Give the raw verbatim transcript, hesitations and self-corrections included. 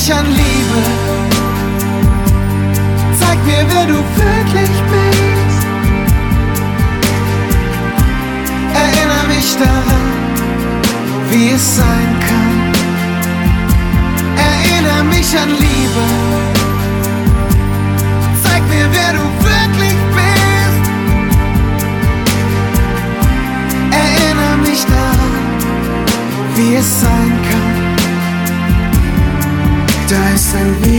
mich an Liebe. Zeig mir, wer du wirklich bist. Erinnere mich daran, wie es sein kann. Erinnere mich an Liebe. Zeig mir, wer du wirklich bist. Erinnere mich daran, wie es sein kann. Da ist ein Weg.